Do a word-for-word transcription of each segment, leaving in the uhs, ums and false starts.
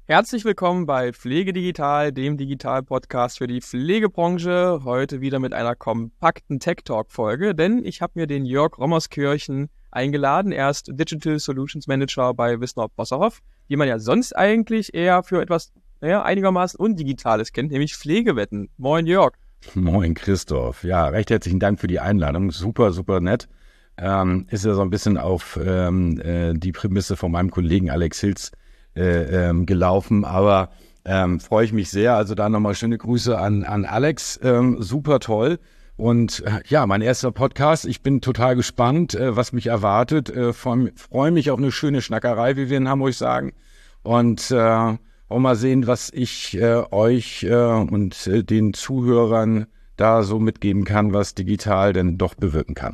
Herzlich willkommen bei Pflege Digital, dem Digital-Podcast für die Pflegebranche. Heute wieder mit einer kompakten Tech-Talk-Folge, denn ich habe mir den Jörg Rommerskirchen eingeladen. Er ist Digital Solutions Manager bei Wismar Bosserhoff, die man ja sonst eigentlich eher für etwas naja, einigermaßen Undigitales kennt, nämlich Pflegewetten. Moin Jörg. Moin Christoph. Ja, recht herzlichen Dank für die Einladung. Super, super nett. Ähm, ist ja so ein bisschen auf ähm, äh, die Prämisse von meinem Kollegen Alex Hilz äh, ähm, gelaufen, aber ähm, freue ich mich sehr. Also da nochmal schöne Grüße an, an Alex. Ähm, super toll. Und äh, ja, mein erster Podcast. Ich bin total gespannt, äh, was mich erwartet. Äh, freue mich auf eine schöne Schnackerei, wie wir in Hamburg sagen. Und äh, auch mal sehen, was ich äh, euch äh, und äh, den Zuhörern da so mitgeben kann, was digital denn doch bewirken kann.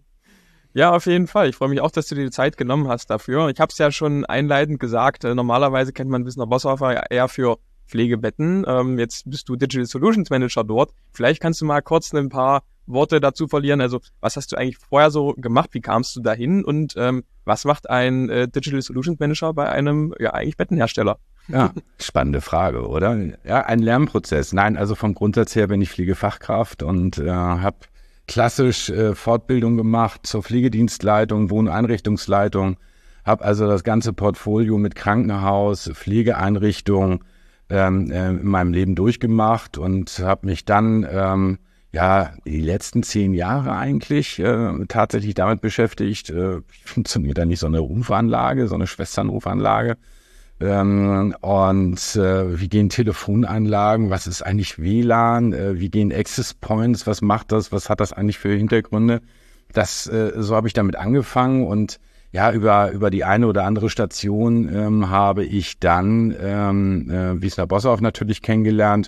Ja, auf jeden Fall. Ich freue mich auch, dass du dir die Zeit genommen hast dafür. Ich habe es ja schon einleitend gesagt, äh, normalerweise kennt man Wismar Bosserhoff eher für Pflegebetten. Ähm, jetzt bist du Digital Solutions Manager dort. Vielleicht kannst du mal kurz ein paar Worte dazu verlieren. Also was hast du eigentlich vorher so gemacht? Wie kamst du dahin? Und ähm, was macht ein äh, Digital Solutions Manager bei einem ja eigentlich Bettenhersteller? Ja, spannende Frage, oder? Ja, ein Lernprozess. Nein, also vom Grundsatz her bin ich Pflegefachkraft und äh, habe klassisch äh, Fortbildung gemacht zur Pflegedienstleitung, Wohneinrichtungsleitung, habe also das ganze Portfolio mit Krankenhaus, Pflegeeinrichtung ähm, äh, in meinem Leben durchgemacht und habe mich dann ähm, ja die letzten zehn Jahre eigentlich äh, tatsächlich damit beschäftigt, äh, funktioniert da nicht so eine Rufanlage, so eine Schwesternrufanlage, Ähm, und äh, wie gehen Telefonanlagen, was ist eigentlich W L A N, äh, wie gehen Access Points, was macht das, was hat das eigentlich für Hintergründe? Das, äh, so habe ich damit angefangen und ja, über über die eine oder andere Station ähm, habe ich dann ähm, äh, Wismar Bosserhoff natürlich kennengelernt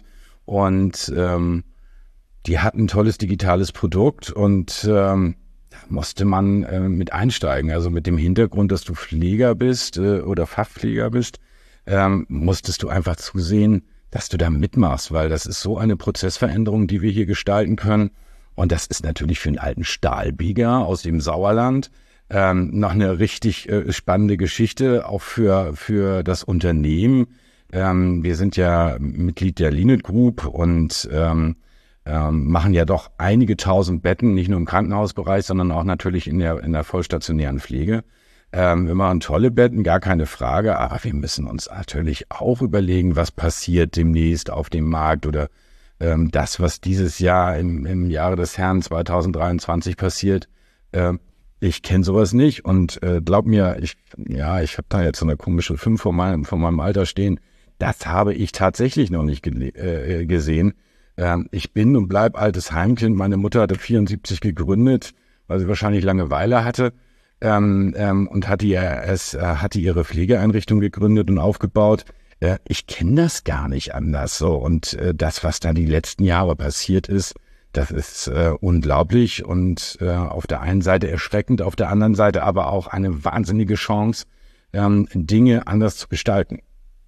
und ähm, die hatten ein tolles digitales Produkt und ähm, musste man äh, mit einsteigen, also mit dem Hintergrund, dass du Pfleger bist äh, oder Fachpfleger bist, ähm, musstest du einfach zusehen, dass du da mitmachst, weil das ist so eine Prozessveränderung, die wir hier gestalten können und das ist natürlich für einen alten Stahlbieger aus dem Sauerland ähm, noch eine richtig äh, spannende Geschichte, auch für für das Unternehmen. Ähm, wir sind ja Mitglied der Linet Group und ähm, Ähm, machen ja doch einige tausend Betten, nicht nur im Krankenhausbereich, sondern auch natürlich in der in der vollstationären Pflege. Ähm, wir machen tolle Betten, gar keine Frage, aber wir müssen uns natürlich auch überlegen, was passiert demnächst auf dem Markt oder ähm, das, was dieses Jahr im, im Jahre des Herrn zwanzig dreiundzwanzig passiert. Ähm, ich kenne sowas nicht und äh, glaub mir, ich ja, ich habe da jetzt so eine komische fünf von meinem, von meinem Alter stehen. Das habe ich tatsächlich noch nicht ge- äh, gesehen. Ich bin und bleib altes Heimkind. Meine Mutter hatte vierundsiebzig gegründet, weil sie wahrscheinlich Langeweile hatte ähm, ähm, und hatte, ja, es, äh, hatte ihre Pflegeeinrichtung gegründet und aufgebaut. Äh, ich kenne das gar nicht anders. So und äh, das, was da die letzten Jahre passiert ist, das ist äh, unglaublich und äh, auf der einen Seite erschreckend, auf der anderen Seite aber auch eine wahnsinnige Chance, ähm, Dinge anders zu gestalten.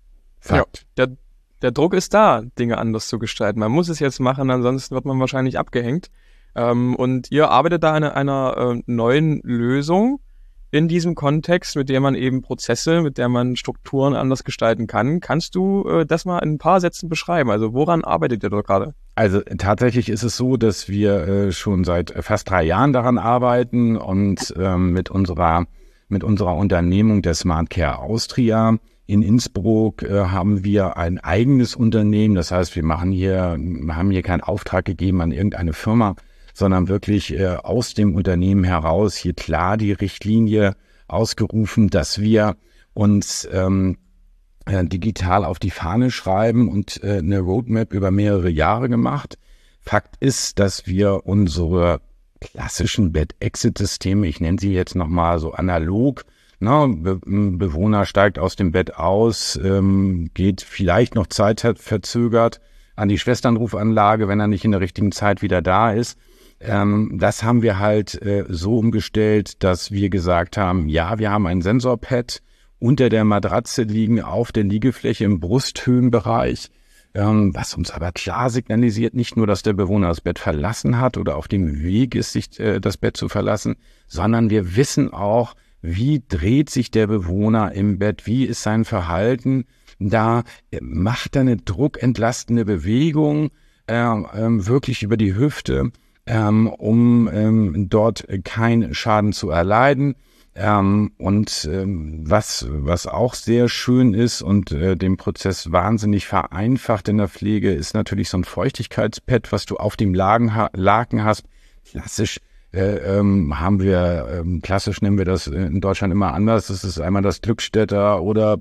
Fakt. Ja, der Der Druck ist da, Dinge anders zu gestalten. Man muss es jetzt machen, ansonsten wird man wahrscheinlich abgehängt. Ähm, und ihr arbeitet da an einer, einer äh, neuen Lösung in diesem Kontext, mit der man eben Prozesse, mit der man Strukturen anders gestalten kann. Kannst du äh, das mal in ein paar Sätzen beschreiben? Also woran arbeitet ihr dort gerade? Also tatsächlich ist es so, dass wir äh, schon seit fast drei Jahren daran arbeiten und ähm, mit unserer mit unserer Unternehmung der Smart Care Austria in Innsbruck äh, haben wir ein eigenes Unternehmen. Das heißt, wir machen hier, wir haben hier keinen Auftrag gegeben an irgendeine Firma, sondern wirklich äh, aus dem Unternehmen heraus hier klar die Richtlinie ausgerufen, dass wir uns ähm, äh, digital auf die Fahne schreiben und äh, eine Roadmap über mehrere Jahre gemacht. Fakt ist, dass wir unsere klassischen Bed-Exit-Systeme, ich nenne sie jetzt nochmal so analog, Na, Be- ein Bewohner steigt aus dem Bett aus, ähm, geht vielleicht noch zeitverzögert an die Schwesternrufanlage, wenn er nicht in der richtigen Zeit wieder da ist. Ähm, das haben wir halt äh, so umgestellt, dass wir gesagt haben, ja, wir haben ein Sensorpad unter der Matratze liegen, auf der Liegefläche im Brusthöhenbereich, ähm, was uns aber klar signalisiert, nicht nur, dass der Bewohner das Bett verlassen hat oder auf dem Weg ist, sich äh, das Bett zu verlassen, sondern wir wissen auch, wie dreht sich der Bewohner im Bett, wie ist sein Verhalten, da macht er eine druckentlastende Bewegung, äh, äh, wirklich über die Hüfte, ähm, um ähm, dort keinen Schaden zu erleiden. Ähm, und ähm, was was auch sehr schön ist und äh, den Prozess wahnsinnig vereinfacht in der Pflege, ist natürlich so ein Feuchtigkeitspad, was du auf dem Laken, Laken hast. Klassisch äh, ähm, haben wir, ähm, klassisch nennen wir das in Deutschland immer anders. Das ist einmal das Glückstädter oder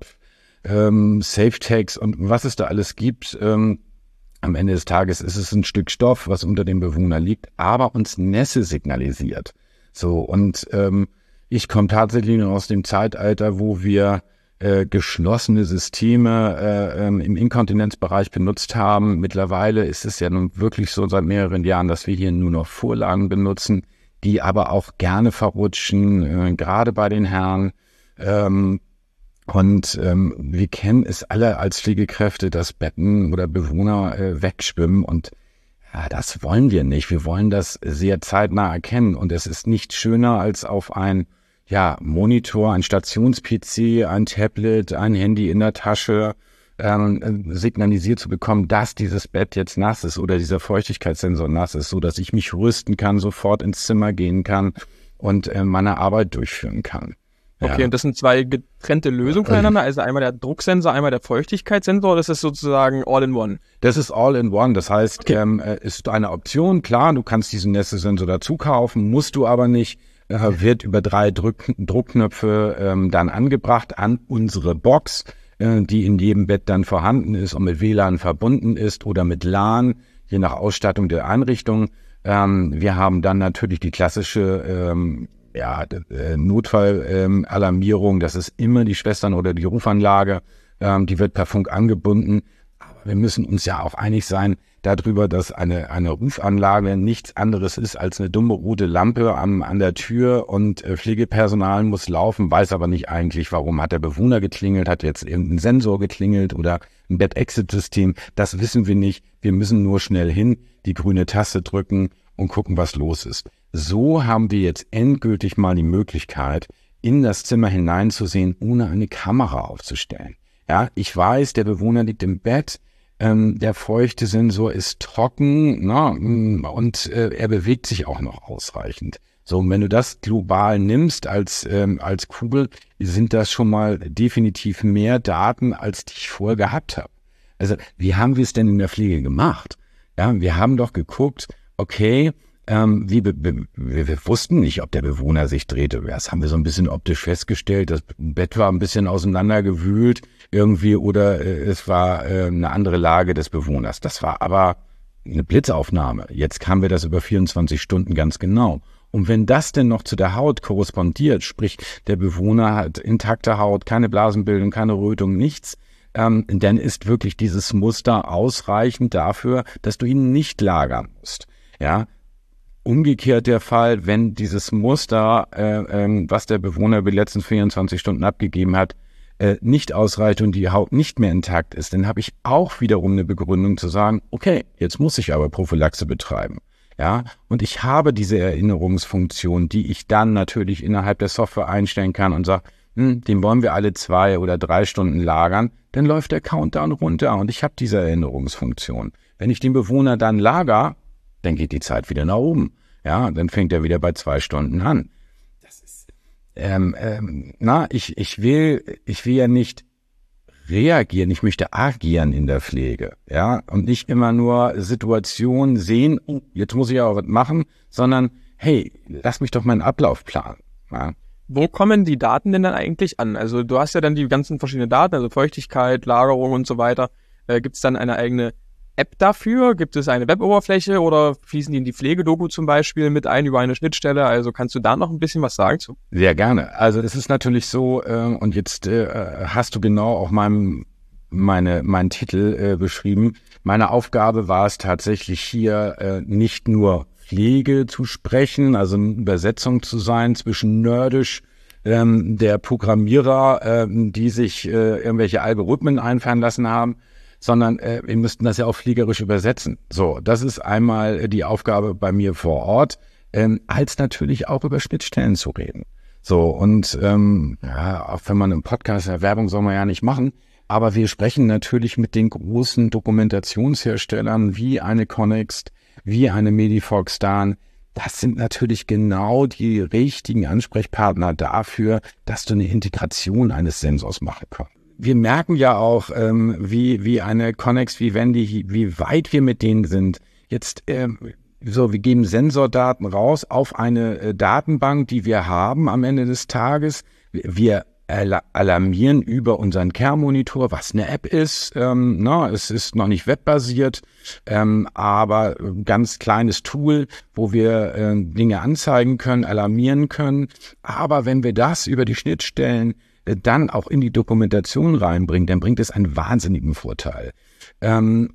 ähm, Safetex und was es da alles gibt. Ähm, am Ende des Tages ist es ein Stück Stoff, was unter dem Bewohner liegt, aber uns Nässe signalisiert. So, und ähm, ich komme tatsächlich noch aus dem Zeitalter, wo wir äh, geschlossene Systeme äh, ähm, im Inkontinenzbereich benutzt haben. Mittlerweile ist es ja nun wirklich so seit mehreren Jahren, dass wir hier nur noch Vorlagen benutzen, die aber auch gerne verrutschen, äh, gerade bei den Herren. Ähm, und ähm, wir kennen es alle als Pflegekräfte, dass Betten oder Bewohner äh, wegschwimmen und ja, das wollen wir nicht. Wir wollen das sehr zeitnah erkennen und es ist nicht schöner als auf ein ja, Monitor, ein Stations-P C, ein Tablet, ein Handy in der Tasche ähm, signalisiert zu bekommen, dass dieses Bett jetzt nass ist oder dieser Feuchtigkeitssensor nass ist, so dass ich mich rüsten kann, sofort ins Zimmer gehen kann und äh, meine Arbeit durchführen kann. Okay, Ja. und das sind zwei getrennte Lösungen voneinander, also einmal der Drucksensor, einmal der Feuchtigkeitssensor, das ist sozusagen all in one. Das ist all in one, das heißt, Okay. ähm, ist eine Option, klar, du kannst diesen Nässe-Sensor dazu kaufen, musst du aber nicht, äh, wird über drei Druck, Druckknöpfe ähm, dann angebracht an unsere Box, äh, die in jedem Bett dann vorhanden ist und mit W L A N verbunden ist oder mit LAN, je nach Ausstattung der Einrichtung. Ähm, wir haben dann natürlich die klassische ähm, ja, äh, Notfallalarmierung, das ist immer die Schwestern- oder die Rufanlage, ähm, die wird per Funk angebunden. Aber wir müssen uns ja auch einig sein darüber, dass eine, eine Rufanlage nichts anderes ist als eine dumme rote Lampe am, an der Tür und äh, Pflegepersonal muss laufen, weiß aber nicht eigentlich, warum hat der Bewohner geklingelt, hat jetzt irgendein Sensor geklingelt oder ein Bed-Exit-System. Das wissen wir nicht. Wir müssen nur schnell hin, die grüne Taste drücken und gucken, was los ist. So haben wir jetzt endgültig mal die Möglichkeit, in das Zimmer hineinzusehen, ohne eine Kamera aufzustellen. Ja, ich weiß, der Bewohner liegt im Bett, ähm, der feuchte Sensor ist trocken, na, und äh, er bewegt sich auch noch ausreichend. So, und wenn du das global nimmst als ähm, als Kugel, sind das schon mal definitiv mehr Daten, als die ich vorher gehabt habe. Also, wie haben wir es denn in der Pflege gemacht? Ja, wir haben doch geguckt, okay, Ähm, wie be be wir, wir wussten nicht, ob der Bewohner sich drehte. Das haben wir so ein bisschen optisch festgestellt. Das Bett war ein bisschen auseinandergewühlt irgendwie oder äh, es war äh, eine andere Lage des Bewohners. Das war aber eine Blitzaufnahme. Jetzt haben wir das über vierundzwanzig Stunden ganz genau. Und wenn das denn noch zu der Haut korrespondiert, sprich der Bewohner hat intakte Haut, keine Blasenbildung, keine Rötung, nichts, ähm, dann ist wirklich dieses Muster ausreichend dafür, dass du ihn nicht lagern musst. Ja. Umgekehrt der Fall, wenn dieses Muster, äh, ähm, was der Bewohner über die letzten vierundzwanzig Stunden abgegeben hat, äh, nicht ausreicht und die Haut nicht mehr intakt ist, dann habe ich auch wiederum eine Begründung zu sagen, okay, jetzt muss ich aber Prophylaxe betreiben. Ja, und ich habe diese Erinnerungsfunktion, die ich dann natürlich innerhalb der Software einstellen kann und sage, hm, den wollen wir alle zwei oder drei Stunden lagern, dann läuft der Countdown runter und ich habe diese Erinnerungsfunktion. Wenn ich den Bewohner dann lager, dann geht die Zeit wieder nach oben. Ja, dann fängt er wieder bei zwei Stunden an. Das ist, ähm, ähm, na, ich, ich will, ich will ja nicht reagieren, ich möchte agieren in der Pflege, ja, und nicht immer nur Situationen sehen, oh, jetzt muss ich aber was machen, sondern, hey, lass mich doch meinen Ablauf planen, ja. Wo kommen die Daten denn dann eigentlich an? Also du hast ja dann die ganzen verschiedenen Daten, also Feuchtigkeit, Lagerung und so weiter. Äh, gibt es dann eine eigene App dafür? Gibt es eine Web-Oberfläche oder fließen die in die Pflegedoku zum Beispiel mit ein über eine Schnittstelle? Also kannst du da noch ein bisschen was sagen zu? Sehr gerne. Also es ist natürlich so, äh, und jetzt äh, hast du genau auch meinem, meine, meinen Titel äh, beschrieben. Meine Aufgabe war es tatsächlich hier äh, nicht nur Pflege zu sprechen, also eine Übersetzung zu sein zwischen nerdisch ähm, der Programmierer, äh, die sich äh, irgendwelche Algorithmen einfallen lassen haben, sondern äh, wir müssten das ja auch pflegerisch übersetzen. So, das ist einmal die Aufgabe bei mir vor Ort, ähm, als natürlich auch über Schnittstellen zu reden. So, und ähm, ja, auch wenn man im Podcast, ja, Werbung soll man ja nicht machen, aber wir sprechen natürlich mit den großen Dokumentationsherstellern wie eine Connext, wie eine Medifox-Dan. Das sind natürlich genau die richtigen Ansprechpartner dafür, dass du eine Integration eines Sensors machen kannst. Wir merken ja auch, ähm, wie wie eine Connext, wie Wendy, wie weit wir mit denen sind. Jetzt ähm, so, wir geben Sensordaten raus auf eine äh, Datenbank, die wir haben am Ende des Tages. Wir alarmieren über unseren Care-Monitor, was eine App ist. Ähm, na, es ist noch nicht webbasiert, ähm, aber ein ganz kleines Tool, wo wir äh, Dinge anzeigen können, alarmieren können. Aber wenn wir das über die Schnittstellen äh, dann auch in die Dokumentation reinbringen, dann bringt es einen wahnsinnigen Vorteil. Ähm,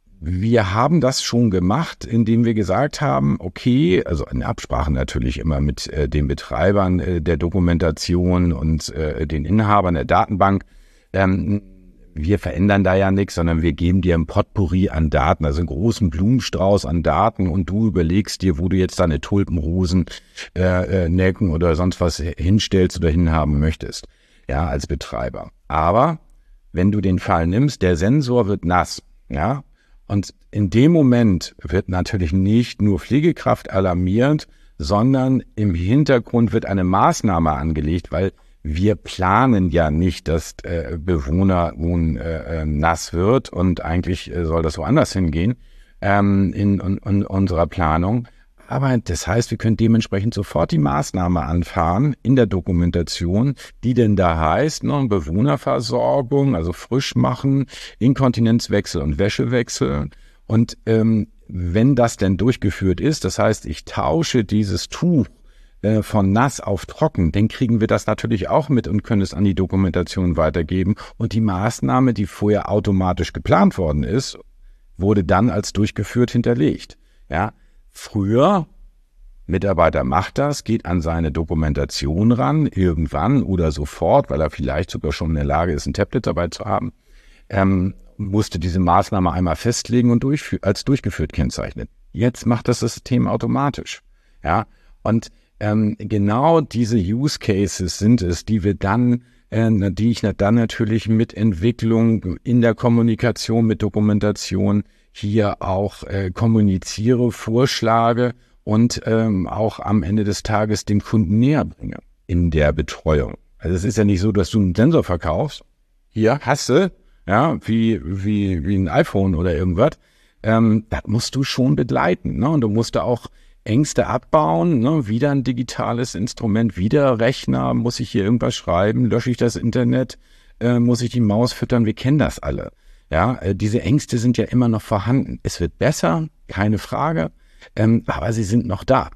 Wir haben das schon gemacht, indem wir gesagt haben, okay, also in Absprache natürlich immer mit äh, den Betreibern äh, der Dokumentation und äh, den Inhabern der Datenbank, ähm, wir verändern da ja nichts, sondern wir geben dir ein Potpourri an Daten, also einen großen Blumenstrauß an Daten und du überlegst dir, wo du jetzt deine Tulpenrosen, äh, äh, Nelken oder sonst was hinstellst oder hinhaben möchtest, ja, als Betreiber. Aber wenn du den Fall nimmst, der Sensor wird nass, ja, und in dem Moment wird natürlich nicht nur Pflegekraft alarmiert, sondern im Hintergrund wird eine Maßnahme angelegt, weil wir planen ja nicht, dass äh, Bewohner nun äh, äh, nass wird und eigentlich äh, soll das woanders hingehen ähm, in, in, in unserer Planung. Aber das heißt, wir können dementsprechend sofort die Maßnahme anfahren in der Dokumentation, die denn da heißt, ne, Bewohnerversorgung, also frisch machen, Inkontinenzwechsel und Wäschewechsel. Und ähm, wenn das denn durchgeführt ist, das heißt, ich tausche dieses Tuch äh, von nass auf trocken, dann kriegen wir das natürlich auch mit und können es an die Dokumentation weitergeben. Und die Maßnahme, die vorher automatisch geplant worden ist, wurde dann als durchgeführt hinterlegt. Ja. Früher, Mitarbeiter macht das, geht an seine Dokumentation ran, irgendwann oder sofort, weil er vielleicht sogar schon in der Lage ist, ein Tablet dabei zu haben, ähm, musste diese Maßnahme einmal festlegen und durchfü- als durchgeführt kennzeichnen. Jetzt macht das System automatisch. Ja, und ähm, genau diese Use Cases sind es, die wir dann, äh, die ich dann natürlich mit Entwicklung in der Kommunikation, mit Dokumentation hier auch äh, kommuniziere, vorschlage und ähm, auch am Ende des Tages dem Kunden näher bringe in der Betreuung. Also es ist ja nicht so, dass du einen Sensor verkaufst, hier hast du, ja, wie wie wie ein iPhone oder irgendwas, ähm, das musst du schon begleiten, ne? Und du musst da auch Ängste abbauen, ne? Wieder ein digitales Instrument, wieder Rechner, muss ich hier irgendwas schreiben, lösche ich das Internet, äh, muss ich die Maus füttern, wir kennen das alle. Ja, äh, diese Ängste sind ja immer noch vorhanden. Es wird besser, keine Frage, ähm, aber sie sind noch da.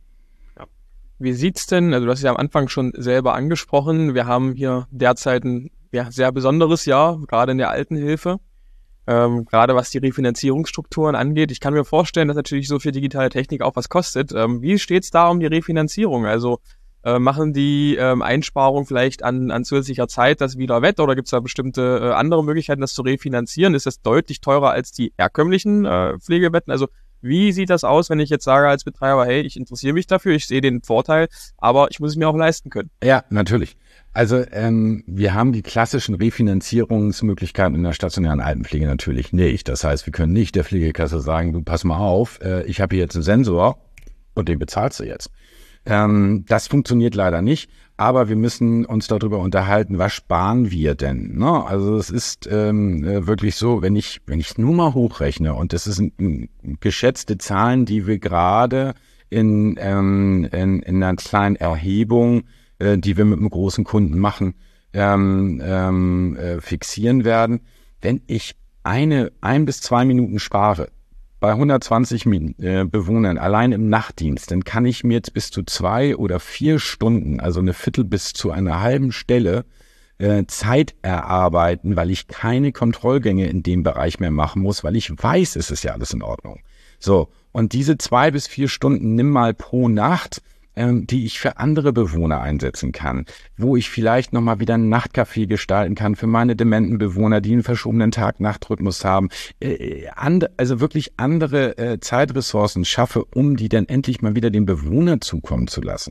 Ja. Wie sieht's denn, also du hast ja am Anfang schon selber angesprochen, wir haben hier derzeit ein ja, sehr besonderes Jahr, gerade in der Altenhilfe, ähm, gerade was die Refinanzierungsstrukturen angeht. Ich kann mir vorstellen, dass natürlich so viel digitale Technik auch was kostet. Ähm, wie steht's da um die Refinanzierung? Also Äh, machen die ähm, Einsparungen vielleicht an, an zusätzlicher Zeit das wieder wett oder gibt es da bestimmte äh, andere Möglichkeiten, das zu refinanzieren? Ist das deutlich teurer als die herkömmlichen äh, Pflegebetten? Also wie sieht das aus, wenn ich jetzt sage als Betreiber, hey, ich interessiere mich dafür, ich sehe den Vorteil, aber ich muss es mir auch leisten können? Ja, natürlich. Also ähm, wir haben die klassischen Refinanzierungsmöglichkeiten in der stationären Altenpflege natürlich nicht. Das heißt, wir können nicht der Pflegekasse sagen, du pass mal auf, äh, ich habe hier jetzt einen Sensor und den bezahlst du jetzt. Ähm, das funktioniert leider nicht, aber wir müssen uns darüber unterhalten, was sparen wir denn? Ne? Also es ist ähm, wirklich so, wenn ich wenn ich nur mal hochrechne und das sind ein, geschätzte Zahlen, die wir gerade in, ähm, in in einer kleinen Erhebung, äh, die wir mit einem großen Kunden machen, ähm, ähm, äh, fixieren werden. Wenn ich eine ein bis zwei Minuten spare bei hundertzwanzig äh, Bewohnern allein im Nachtdienst, dann kann ich mir jetzt bis zu zwei oder vier Stunden, also eine Viertel bis zu einer halben Stelle äh, Zeit erarbeiten, weil ich keine Kontrollgänge in dem Bereich mehr machen muss, weil ich weiß, es ist ja alles in Ordnung. So, und diese zwei bis vier Stunden nimm mal pro Nacht, ähm, die ich für andere Bewohner einsetzen kann, wo ich vielleicht nochmal wieder ein Nachtcafé gestalten kann für meine dementen Bewohner, die einen verschobenen Tag-Nacht-Rhythmus haben, äh, and, also wirklich andere äh, Zeitressourcen schaffe, um die dann endlich mal wieder dem Bewohner zukommen zu lassen.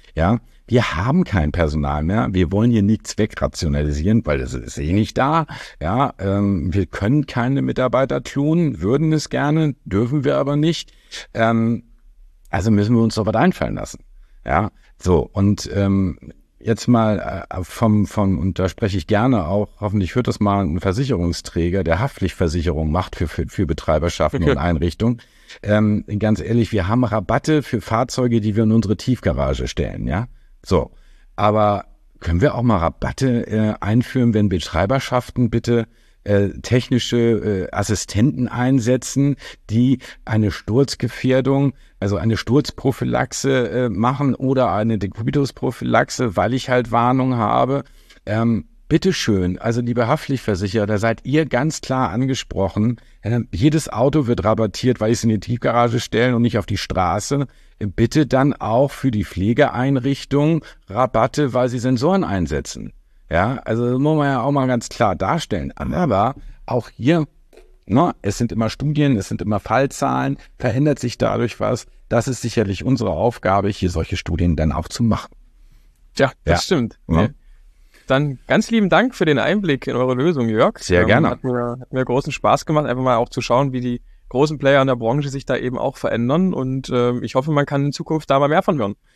Ja, wir haben kein Personal mehr. Wir wollen hier nichts wegrationalisieren, weil es ist eh nicht da. Ja, ähm, wir können keine Mitarbeiter klonen, würden es gerne, dürfen wir aber nicht. Ähm, also müssen wir uns doch was einfallen lassen. Ja, so und ähm, jetzt mal äh, vom, vom, und da spreche ich gerne auch, hoffentlich hört das mal ein Versicherungsträger, der Haftpflichtversicherung macht für, für, für Betreiberschaften Okay. und Einrichtungen. Ähm, ganz ehrlich, wir haben Rabatte für Fahrzeuge, die wir in unsere Tiefgarage stellen, ja. So, aber können wir auch mal Rabatte äh, einführen, wenn Betreiberschaften bitte äh, technische äh, Assistenten einsetzen, die eine Sturzgefährdung, also eine Sturzprophylaxe äh, machen oder eine Dekubitusprophylaxe, weil ich halt Warnung habe. Ähm, bitteschön, also liebe Haftpflichtversicherer, da seid ihr ganz klar angesprochen. Äh, jedes Auto wird rabattiert, weil ich es in die Tiefgarage stellen und nicht auf die Straße. Äh, bitte dann auch für die Pflegeeinrichtung Rabatte, weil sie Sensoren einsetzen. Ja, also das muss man ja auch mal ganz klar darstellen. Aber auch hier, ne, es sind immer Studien, es sind immer Fallzahlen, verändert sich dadurch was. Das ist sicherlich unsere Aufgabe, hier solche Studien dann auch zu machen. Ja, das Ja. stimmt. Ja. Nee. Dann ganz lieben Dank für den Einblick in eure Lösung, Jörg. Sehr Ähm, gerne. Hat mir, hat mir großen Spaß gemacht, einfach mal auch zu schauen, wie die großen Player in der Branche sich da eben auch verändern. Und ähm, ich hoffe, man kann in Zukunft da mal mehr von hören.